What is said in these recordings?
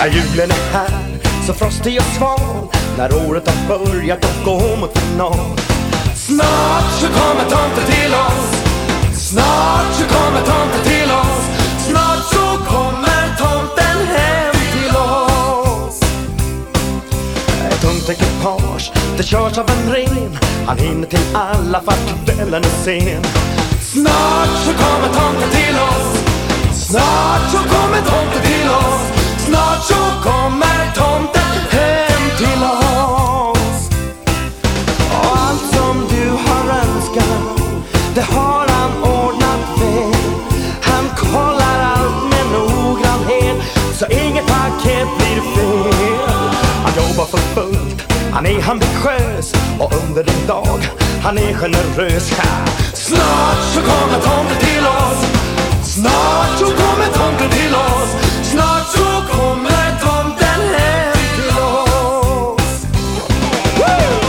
När julen är här, så frostig och sval, när året har börjat och går mot final. Snart så kommer tomten till oss, snart så kommer tomten till oss, snart så kommer tomten hem till oss. Ett tungt ekipage, det körs av en ren, han hinner till alla för kvällen är sen. Snart så kommer tomten till oss, snart så kommer tomten till oss, snart så kommer tomten hem till oss. Och allt som du har önskat, det har han ordnat väl. Han kollar allt med noggrannhet, så inget paket blir fel. Han jobbar för fullt, han är ambitiös, och under en dag, han är generös. Snart så kommer tomten till oss, snart så kommer tomten till oss, snart så kommer tomten hem till oss. Woo!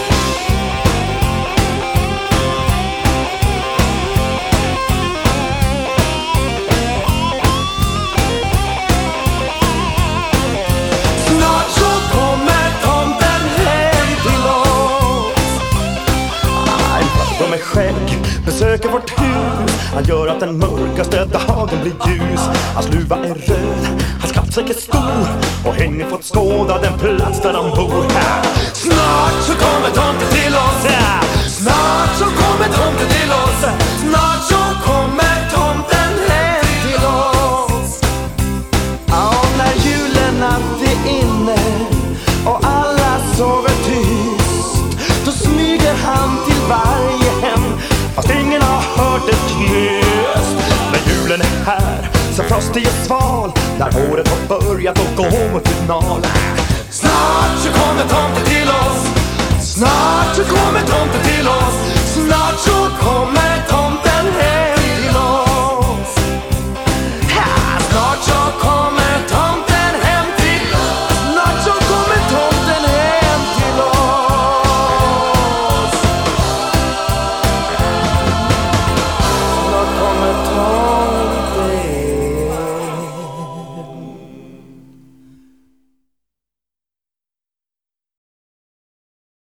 Snart så kommer tomten hem till oss. En farbror med skägg besöker vårt hus, han gör att den mörkaste dagen blir ljus. Hans luva är röd, hans kappsäck är stor, och hänger fått skåda den plats där han bor. Snart så kommer tomten till oss, snart så kommer tomten till oss, snart så kommer tomten hem till oss. Ja, när julen är inne och alla sover tyst, då smyger han till varje hem, fast ingen har hört ett knyst. När julen är här, så frostig och sval, när året har börjat och går mot final. Snart så kommer tomten till oss, snart så kommer tomten till oss, snart så kommer